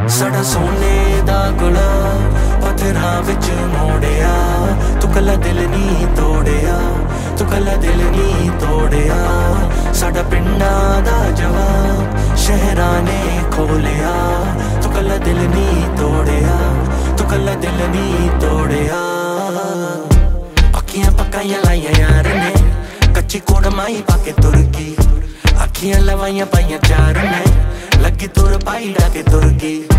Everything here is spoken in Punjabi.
ਸਾਡਾ ਸੋਨੇ ਦਾ ਗੁਲਾਮ ਪੱਥਰਾਂ ਵਿੱਚ ਮੋੜਿਆ, ਤੂੰ ਕੱਲਾ ਦਿਲ ਨਹੀਂ ਤੋੜਿਆ, ਤੂੰ ਕੱਲਾ ਦਿਲ ਨਹੀਂ ਤੋੜਿਆ। ਸਾਡਾ ਪਿੰਡਾਂ ਦਾ ਜਵਾਬ ਸ਼ਹਿਰਾਂ ਨੇ ਖੋਲਿਆ, ਤੂੰ ਕੱਲਾ ਦਿਲ ਨਹੀਂ ਤੋੜਿਆ, ਤੂੰ ਕੱਲਾ ਦਿਲ ਨਹੀਂ ਤੋੜਿਆ। ਅੱਖੀਆਂ ਪੱਕਾਈਆਂ ਲਾਈਆਂ ਯਾਰ ਨੇ, ਕੱਚੀ ਕੋੜਮਾਈ ਪਾ ਕੇ ਤੁਰ ਗਈ, ਅੱਖੀਆਂ ਲਵਾਈਆਂ ਪਾਈਆਂ ਚਾਰ ਨੇ, ਲੱਗੀ ਤੁਰ ਪਾਈ ਡਾ ਕੇ ਤੁਰ ਗਈ।